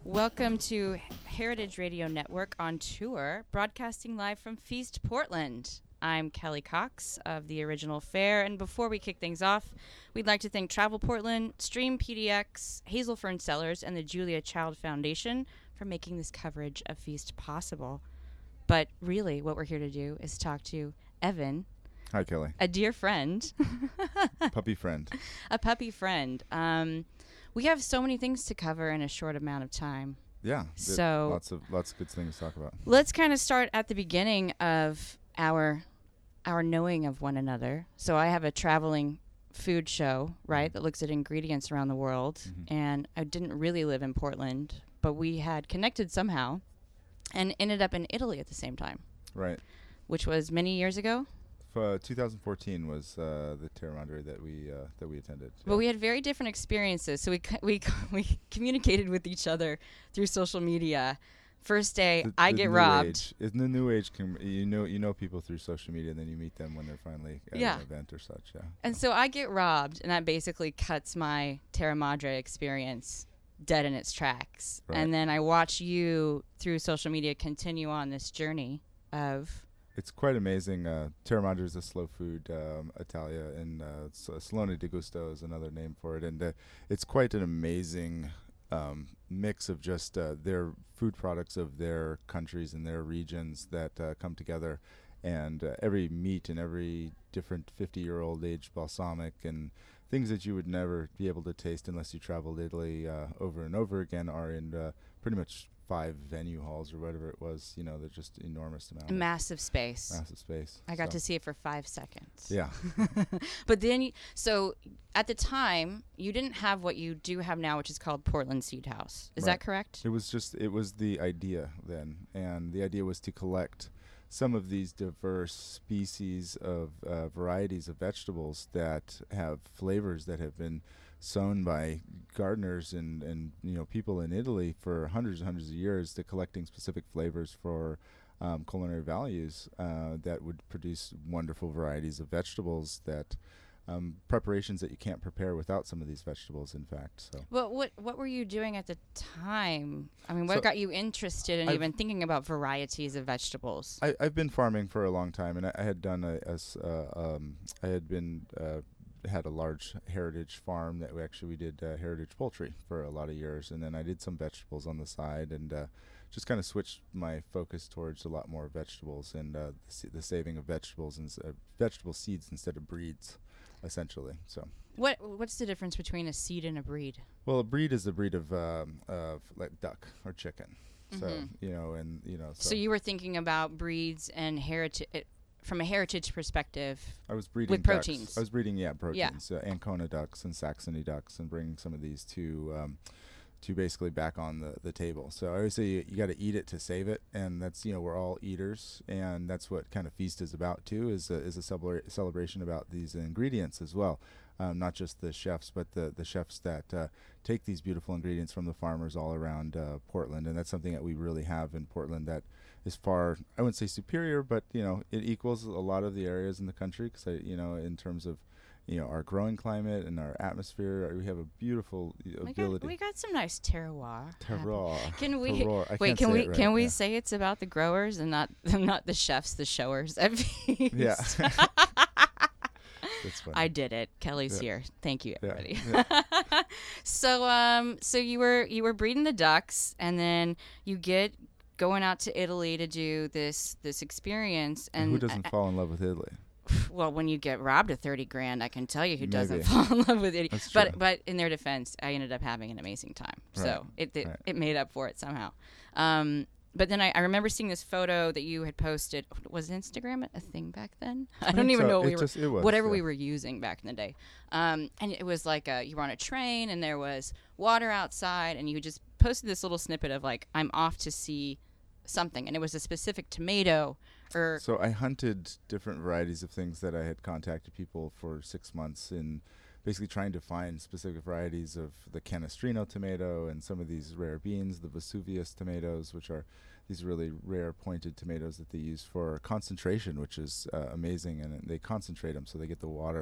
Welcome to Heritage Radio Network on tour, broadcasting live from Feast, Portland. I'm Kelly Cox of the Original Fair, and before we kick things off, we'd like to thank Travel Portland, Stream PDX, Hazelfern Cellars, and the Julia Child Foundation for making this coverage of Feast possible. But really, what we're here to do is talk to Evan. Hi, Kelly. A dear friend. Puppy friend. A puppy friend. We have so many things to cover in a short amount of time. Yeah. So lots of good things to talk about. Let's kind of start at the beginning of our knowing of one another. So I have a traveling food show, right, that looks at ingredients around the world. Mm-hmm. And I didn't really live in Portland, but we had connected somehow and ended up in Italy at the same time. Right. Which was many years ago. 2014 was the Terramandre that we attended. But we had very different experiences. So we communicated with each other through social media. First day, I get robbed. In the new age, you know people through social media, and then you meet them when they're finally at an event or such. Yeah. And so I get robbed, and that basically cuts my Terramandre experience dead in its tracks. Right. And then I watch you through social media continue on this journey of. It's quite amazing. Terramandre is a slow food Italia, and Salone di Gusto is another name for it. And it's quite an amazing mix of just their food products of their countries and their regions that come together. And every meat and every different 50-year-old aged balsamic and things that you would never be able to taste unless you traveled Italy over and over again are in pretty much 5 venue halls or whatever it was. You know, they're just enormous amount. Massive space. I got to see it for 5 seconds. Yeah. But then, so at the time, you didn't have what you do have now, which is called Portland Seed House. Is that correct? It was the idea then. And the idea was to collect some of these diverse species of varieties of vegetables that have flavors that have been sown by gardeners and people in Italy for hundreds and hundreds of years, to collecting specific flavors for culinary values that would produce wonderful varieties of vegetables that preparations that you can't prepare without some of these vegetables, in fact. So. Well, what were you doing at the time? I mean, what got you interested in even thinking about varieties of vegetables? I've been farming for a long time, and I had done had a large heritage farm that we did heritage poultry for a lot of years, and then I did some vegetables on the side, and just kind of switched my focus towards a lot more vegetables and the saving of vegetables and vegetable seeds instead of breeds, essentially. So what's the difference between a seed and a breed? Well, a breed is a breed of like duck or chicken. Mm-hmm. So you were thinking about breeds and heritage. From a heritage perspective, I was breeding with ducks. proteins. I was breeding, proteins, Ancona ducks and Saxony ducks, and bringing some of these to basically back on the table. So I always say you got to eat it to save it, and that's we're all eaters, and that's what kind of Feast is about too. Is a celebration about these ingredients as well, not just the chefs, but the chefs that take these beautiful ingredients from the farmers all around Portland, and that's something that we really have in Portland that is far, I wouldn't say superior, but it equals a lot of the areas in the country, because in terms of our growing climate and our atmosphere, we have a beautiful ability. We got some nice terroir. Can we say it's about the growers and not the chefs, the showers at Feast? Yeah. That's funny. I did it. Kelly's here. Thank you, everybody. Yeah. So you were breeding the ducks, and then you get going out to Italy to do this experience. And who doesn't fall in love with Italy? Well, when you get robbed of $30,000, I can tell you who doesn't fall in love with Italy. But in their defense, I ended up having an amazing time. Right. So it made up for it somehow. But then I remember seeing this photo that you had posted. Was Instagram a thing back then? I don't even know what we were using back in the day. And it was like you were on a train, and there was water outside, and you just posted this little snippet of like, I'm off to see something, and it was a specific tomato. So I hunted different varieties of things that I had contacted people for 6 months in basically trying to find specific varieties of the Canestrino tomato and some of these rare beans, the Vesuvius tomatoes, which are these really rare pointed tomatoes that they use for concentration, which is amazing. And they concentrate them so they get the water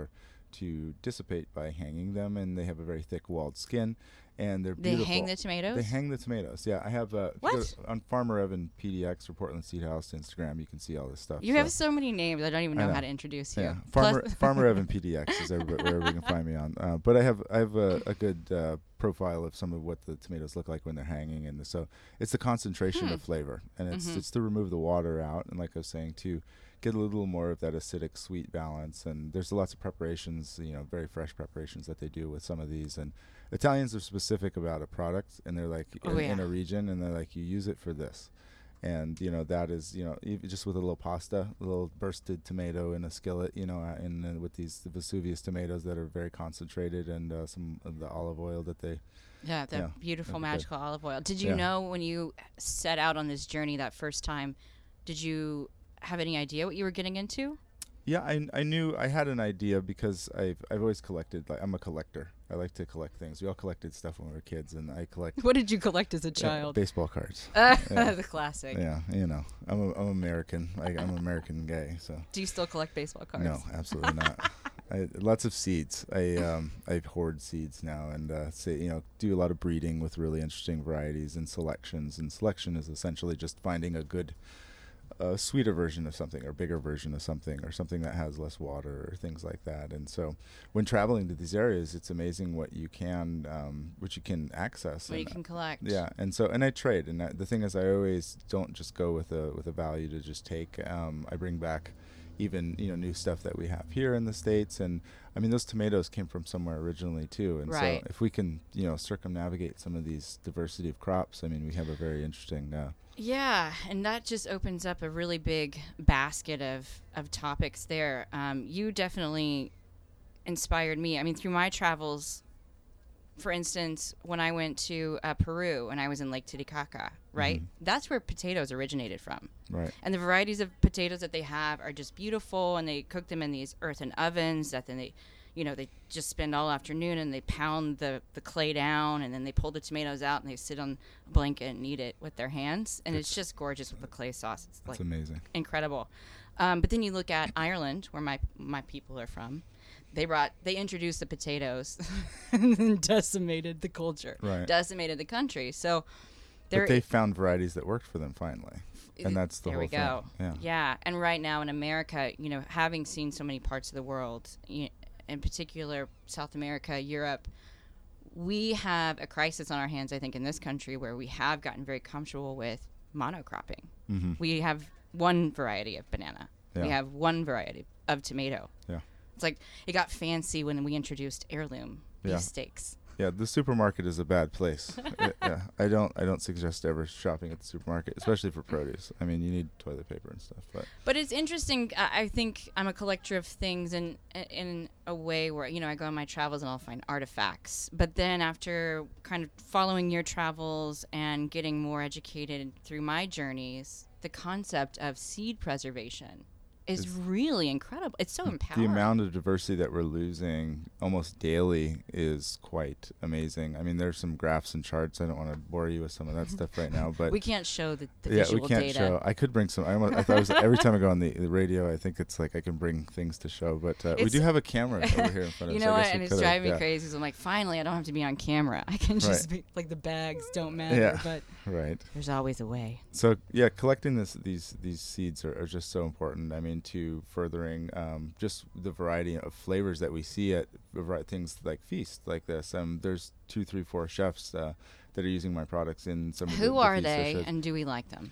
to dissipate by hanging them, and they have a very thick walled skin, and they're beautiful. They hang the tomatoes? They hang the tomatoes. Yeah, I have what? On Farmer Evan PDX or Portland Seed House Instagram. You can see all this stuff. You have so many names. I don't even know how to introduce you. Yeah, Farmer Evan PDX is wherever you can find me on. But I have a good profile of some of what the tomatoes look like when they're hanging, and so it's the concentration of flavor, and it's to remove the water out, and like I was saying, to get a little more of that acidic sweet balance. And there's lots of preparations, very fresh preparations that they do with some of these. And Italians are specific about a product, and they're like in a region, and they're like, you use it for this. And that is just with a little pasta, a little bursted tomato in a skillet, and with these the Vesuvius tomatoes that are very concentrated, and some of the olive oil that they beautiful magical olive oil. Did you know when you set out on this journey that first time, did you have any idea what you were getting into? Yeah, I knew I had an idea because I've always collected. Like, I'm a collector. I like to collect things. We all collected stuff when we were kids, and I collect. What did you collect as a child? Baseball cards. The classic. Yeah, I'm American. I'm an American guy. So. Do you still collect baseball cards? No, absolutely not. Lots of seeds. I hoard seeds now, and do a lot of breeding with really interesting varieties and selections. And selection is essentially just finding a good. A sweeter version of something, or bigger version of something, or something that has less water, or things like that. And so when traveling to these areas, it's amazing what you can access, what you can collect. Yeah, and I trade, and the thing is, I always don't just go with a value to just take. I bring back even new stuff that we have here in the States, and I mean those tomatoes came from somewhere originally too, and so if we can circumnavigate some of these diversity of crops, I mean we have a very interesting yeah, and that just opens up a really big basket of topics there. You definitely inspired me. I mean, through my travels, for instance, when I went to Peru and I was in Lake Titicaca, right? That's where potatoes originated from. Right. And the varieties of potatoes that they have are just beautiful, and they cook them in these earthen ovens that then they just spend all afternoon, and they pound the clay down, and then they pull the tomatoes out, and they sit on a blanket and eat it with their hands. And it's just gorgeous with the clay sauce. It's amazing. Incredible. But then you look at Ireland, where my people are from. They introduced the potatoes and then decimated the culture, decimated the country. So but they found varieties that worked for them finally. And that's the whole thing. There we go. Yeah. And right now in America, having seen so many parts of the world, in particular South America, Europe, we have a crisis on our hands, I think, in this country where we have gotten very comfortable with monocropping. We have one variety of banana. We have one variety of tomato. Yeah. It's like it got fancy when we introduced heirloom beef steaks. Yeah, the supermarket is a bad place. I don't suggest ever shopping at the supermarket, especially for produce. I mean, you need toilet paper and stuff. But it's interesting. I think I'm a collector of things in a way where I go on my travels and I'll find artifacts. But then after kind of following your travels and getting more educated through my journeys, the concept of seed preservation is really incredible. It's so empowering. The amount of diversity that we're losing almost daily is quite amazing. I mean, there's some graphs and charts. I don't want to bore you with some of that stuff right now, but we can't show the visual we can't data. Show. I could bring some. I thought every time I go on the radio, I think it's like I can bring things to show. But we do have a camera over here in front of us. You know what? And it's driving me crazy. So I'm like, finally, I don't have to be on camera. I can just be like, the bags don't matter. But there's always a way. So collecting these seeds are just so important. I mean, to furthering just the variety of flavors that we see at things like Feast like this. There's 2, 3, 4 chefs that are using my products in some of the Who are they, and do we like them?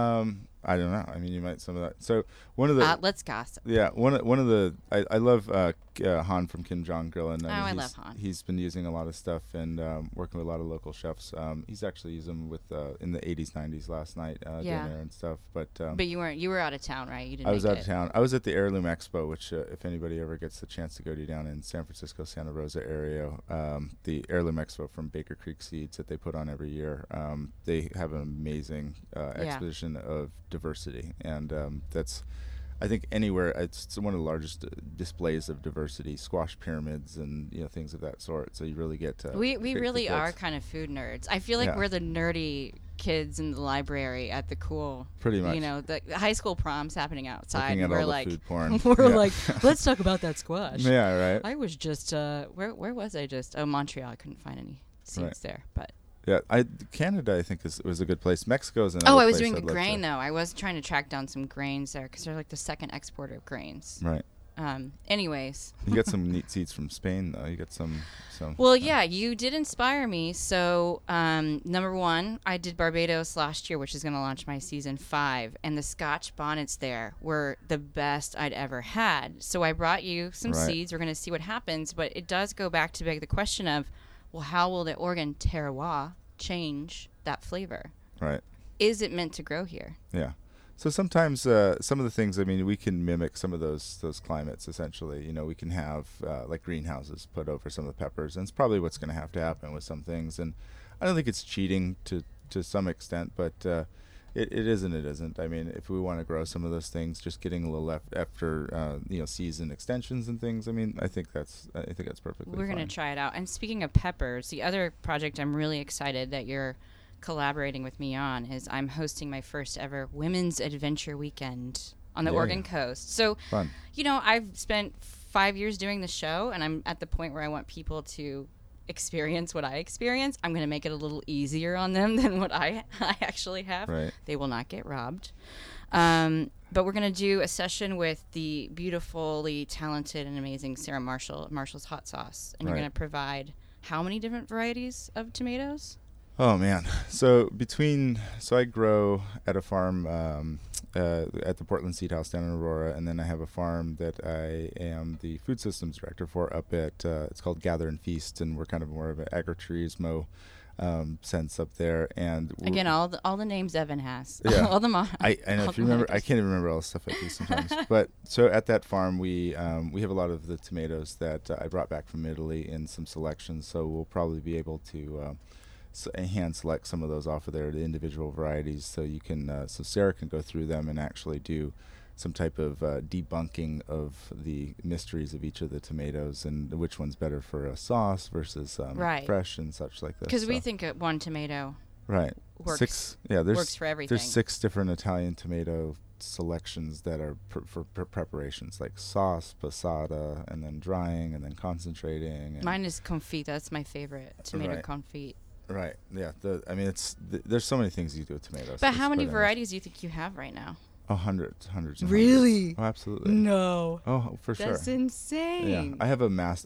I don't know. I mean, you might some of that. So one of the let's gossip. Yeah, one of the I love Han from Kim Jong Grill, and I love Han. He's been using a lot of stuff and working with a lot of local chefs. He's actually used them with in the 80s, 90s last night dinner and stuff. But you were out of town, right? You didn't. I was out of town. I was at the Heirloom Expo, which if anybody ever gets the chance to go to down in San Francisco, Santa Rosa area, the Heirloom Expo from Baker Creek Seeds that they put on every year. They have an amazing exposition of diversity, and that's, I think, anywhere it's one of the largest displays of diversity, squash pyramids and things of that sort. So you really get to we really are kind of food nerds. I feel like we're the nerdy kids in the library at the cool. Pretty much. You know, the high school prom's happening outside. Looking at we're all like, the food porn. we're like, let's talk about that squash. Yeah, right. I was just, where was I just? Oh, Montreal. I couldn't find any seeds there, but. Yeah, Canada, I think, was a good place. Mexico's another place. Oh, I place was doing I'd the grain, though. I was trying to track down some grains there because they're like the second exporter of grains. Right. Anyways. You got some neat seeds from Spain, though. You got some. Well, yeah, you did inspire me. So, number one, I did Barbados last year, which is going to launch my season 5, and the Scotch bonnets there were the best I'd ever had. So I brought you some seeds. We're going to see what happens, but it does go back to beg the question of, well, how will the Oregon terroir change that flavor? Right. Is it meant to grow here? Yeah. So sometimes some of the things, I mean, we can mimic some of those climates, essentially. You know, we can have like greenhouses put over some of the peppers, and it's probably what's going to have to happen with some things. And I don't think it's cheating to some extent, but it is and it isn't. I mean, if we want to grow some of those things, just getting a little after season extensions and things. I mean, I think that's perfectly fine. We're going to try it out. And speaking of peppers, the other project I'm really excited that you're collaborating with me on is I'm hosting my first ever Women's Adventure Weekend on the Oregon coast. So, fun. You know, I've spent 5 years doing the show, and I'm at the point where I want people to experience what I experience. I'm going to make it a little easier on them than what I actually have. Right. They will not get robbed. But we're going to do a session with the beautifully talented and amazing Sarah Marshall, Marshall's Hot Sauce. And you're going to provide how many different varieties of tomatoes? Oh, man. So I grow at a farm at the Portland Seed House down in Aurora, and then I have a farm that I am the food systems director for up at, it's called Gather and Feast, and we're kind of more of an agritourismo sense up there. And again, all the names Evan has. Yeah. all the I know, if you remember, I can't even remember all the stuff I do sometimes. But so at that farm, we have a lot of the tomatoes that I brought back from Italy in some selections, so we'll probably be able to hand select some of those off of there, the individual varieties, so you can so Sarah can go through them and actually do some type of debunking of the mysteries of each of the tomatoes and which one's better for a sauce versus fresh and such like this. Because we think one tomato works for everything. There's 6 different Italian tomato selections that are for preparations, like sauce, passata, and then drying, and then concentrating. And mine is confit. That's my favorite, tomato confit. Right. Yeah. There's so many things you do with tomatoes. But how many varieties do you think you have right now? Oh, hundreds. Really? Oh, absolutely. No. Oh, for sure. That's insane. Yeah. I have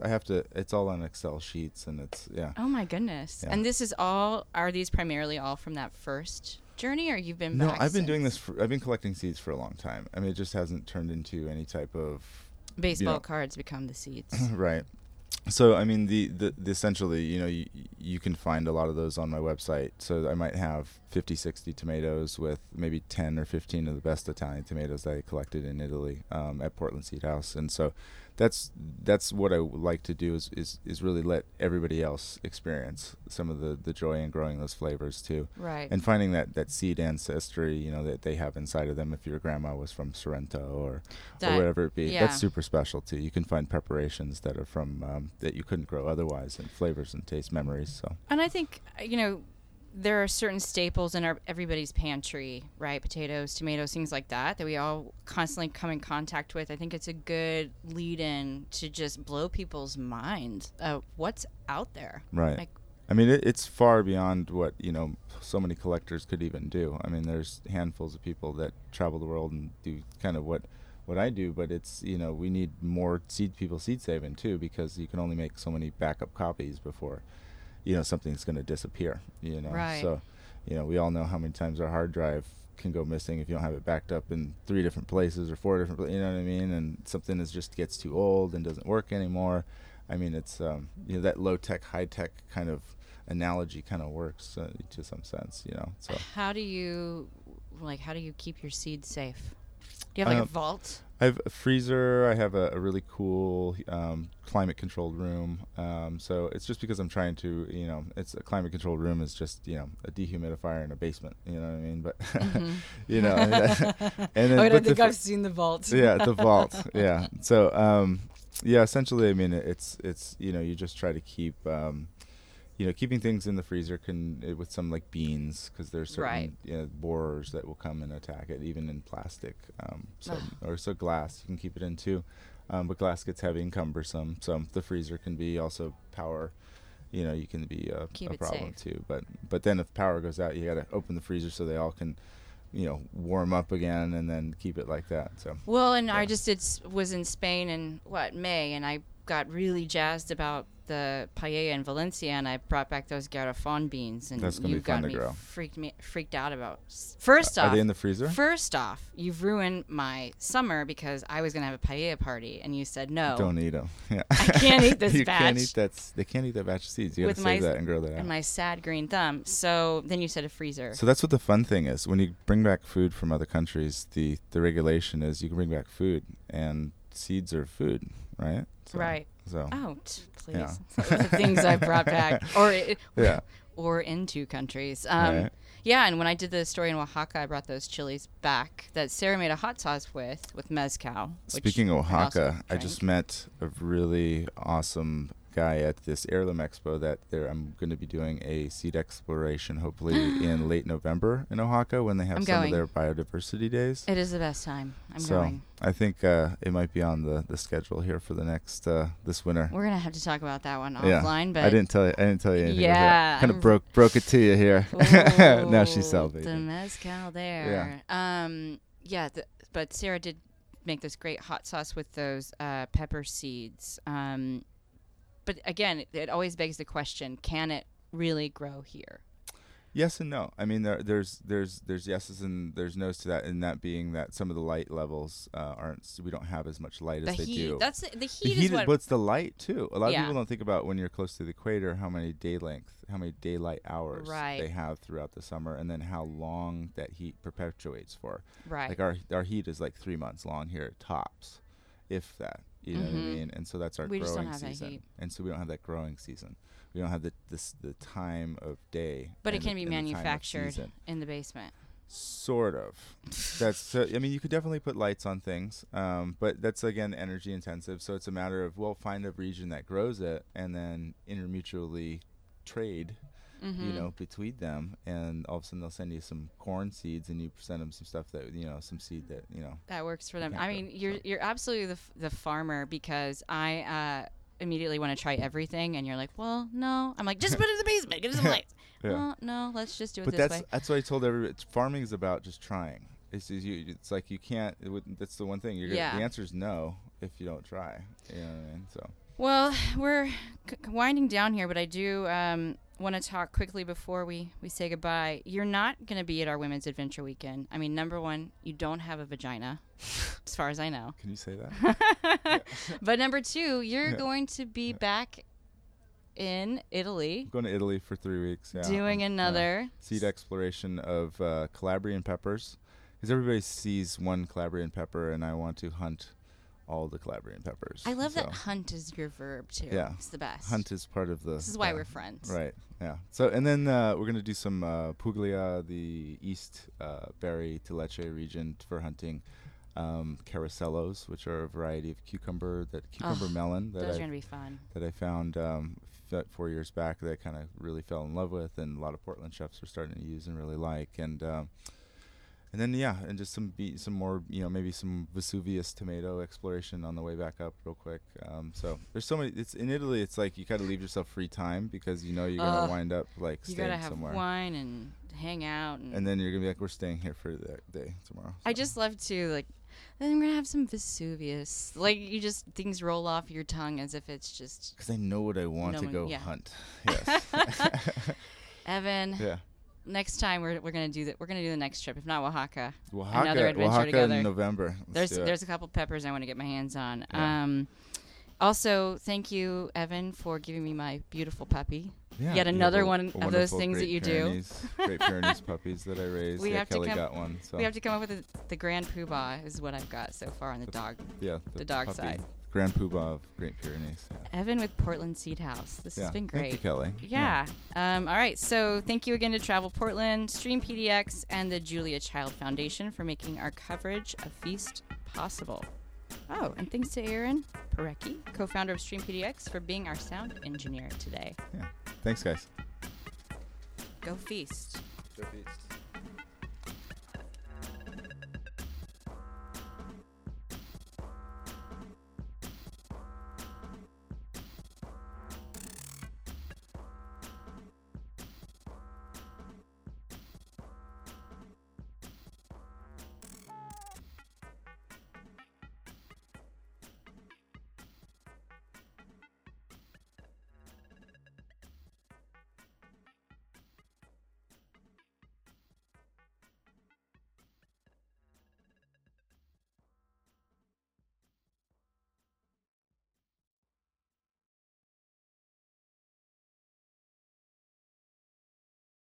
it's all on Excel sheets, and it's, yeah. Oh my goodness. Yeah. And this is are these primarily all from that first journey, or you've been back? No, I've been doing this I've been collecting seeds for a long time. I mean, it just hasn't turned into any type of baseball cards become the seeds. Right. So, I mean, the essentially, you can find a lot of those on my website. So I might have 50, 60 tomatoes with maybe 10 or 15 of the best Italian tomatoes that I collected in Italy at Portland Seed House. And so that's what I would like to do is really let everybody else experience some of the joy in growing those flavors too. Right. And finding that seed ancestry, that they have inside of them. If your grandma was from Sorrento or whatever it be, that's super special too. You can find preparations that are from that you couldn't grow otherwise, and flavors and taste memories. So. And I think there are certain staples in everybody's pantry, right? Potatoes, tomatoes, things like that we all constantly come in contact with. I think it's a good lead-in to just blow people's minds of what's out there. Right. I mean, it's far beyond what, so many collectors could even do. I mean, there's handfuls of people that travel the world and do kind of what I do, but it's, we need more seed saving too, because you can only make so many backup copies before something's going to disappear, Right. So, we all know how many times our hard drive can go missing if you don't have it backed up in 3 different places or 4 different places, you know what I mean? And something just gets too old and doesn't work anymore. I mean, it's, that low-tech, high-tech kind of analogy kind of works to some sense, So how do you keep your seeds safe? Do you have a vault? I have a freezer. I have a really cool climate-controlled room. So it's just because I'm trying to, it's a climate-controlled room is just, a dehumidifier in a basement. You know what I mean? But and then, I don't think I've seen the vault. Yeah, the vault. Yeah. So essentially, I mean, it's you just try to keep. keeping things in the freezer with some like beans, because there's certain borers that will come and attack it, even in plastic, or glass. You can keep it in too, but glass gets heavy and cumbersome. So the freezer can be also power. You can be a problem too. But then if power goes out, you got to open the freezer so they all can, warm up again, and then keep it like that. So I just was in Spain in May, and I got really jazzed about the paella in Valencia, and I brought back those Garrafon beans, and that's gonna be fun to grow. freaked out about. First off, are they in the freezer? First off, you've ruined my summer because I was gonna have a paella party, and you said no. Don't eat them. Yeah. I can't eat this you batch. Can't eat that. They can't eat that batch of seeds. You got to save that and grow that out. And my sad green thumb. So then you said a freezer. So that's what the fun thing is. When you bring back food from other countries, the regulation is you can bring back food, and seeds are food, right? Right. So. Please. Yeah. The things I brought back, or into countries. Right. Yeah, and when I did the story in Oaxaca, I brought those chilies back that Sarah made a hot sauce with mezcal. Speaking of Oaxaca, I just met a really awesome guy at this Heirloom Expo I'm going to be doing a seed exploration, hopefully in late November in Oaxaca, when they have some of their biodiversity days. It is the best time. I'm going. I think it might be on the schedule here for the next this winter. We're gonna have to talk about that one offline, but I didn't tell you anything. Yeah, kind of broke it to you here. Now she's salivating. The mezcal there. Yeah. But Sarah did make this great hot sauce with those pepper seeds. But again, it always begs the question: can it really grow here? Yes and no. I mean, there's yeses and there's no's to that, and that being that some of the light levels we don't have as much light as they do. That's the heat. But it's the light too. A lot of people don't think about when you're close to the equator how many daylight hours they have throughout the summer, and then how long that heat perpetuates for. Right. Like our heat is like 3 months long here at tops, if that. You know what I mean? And so that's our growing season. We just don't have that heat. And so we don't have that growing season. We don't have the time of day. But it can be manufactured in the basement. Sort of. That's. I mean, you could definitely put lights on things, but that's again energy intensive. So it's a matter of find a region that grows it, and then intermutually trade. Between them, and all of a sudden they'll send you some corn seeds, and you send them some stuff that some seed that that works for them. I mean, you're absolutely the farmer, because I immediately want to try everything, and you're like, well, no. I'm like, just put it in the basement, get some lights. Well, no, let's just do it this way. That's what I told everybody. Farming is about just trying. It's like you can't. That's the one thing. The answer is no if you don't try. You know what I mean? So. Well, we're winding down here, but I do want to talk quickly before we say goodbye. You're not going to be at our Women's Adventure Weekend. I mean, number one, you don't have a vagina, as far as I know. Can you say that? But number two, you're going to be back in Italy. I'm going to Italy for 3 weeks. Yeah. Doing another seed exploration of Calabrian peppers, because everybody sees one Calabrian pepper, and I want to hunt all the Calabrian peppers. I love that hunt is your verb too. Yeah, it's the best. Hunt is part of the. This is why we're friends. Right. Yeah. So and then we're gonna do some Puglia, the East Bari to Lecce region, for hunting caracellos, which are a variety of cucumber melon. Those are gonna be fun. That I found 4 years back that I kind of really fell in love with, and a lot of Portland chefs are starting to use and really like, and then and just some more, maybe some Vesuvius tomato exploration on the way back up real quick. So there's so many. It's in Italy. It's like you kind of leave yourself free time, because you're gonna wind up like staying somewhere. You gotta have wine and hang out, and then you're gonna be like, we're staying here for the day tomorrow. So. I just love to then I'm gonna have some Vesuvius. Things roll off your tongue as if it's just. Because I know what I want to go hunt. Yes. Evan. Yeah. Next time we're gonna do that. We're gonna do the next trip, if not Oaxaca. Another adventure together in November. There's a couple peppers I want to get my hands on. Yeah. Also, thank you, Evan, for giving me my beautiful puppy. Yeah, Yet another one of those things that you do. Great Pyrenees puppies that I raised. Kelly got one. So. We have to come up with the Grand Poobah is what I've got so far on the dog. Yeah, the dog puppy. Side. Grand Poobah of Great Pyrenees. Yeah. Evan with Portland Seed House. This has been great. Thank you, Kelly. Yeah. All right. So thank you again to Travel Portland, Stream PDX, and the Julia Child Foundation for making our coverage of Feast possible. Oh, and thanks to Aaron Parecki, co-founder of Stream PDX, for being our sound engineer today. Yeah. Thanks, guys. Go feast. Go feast.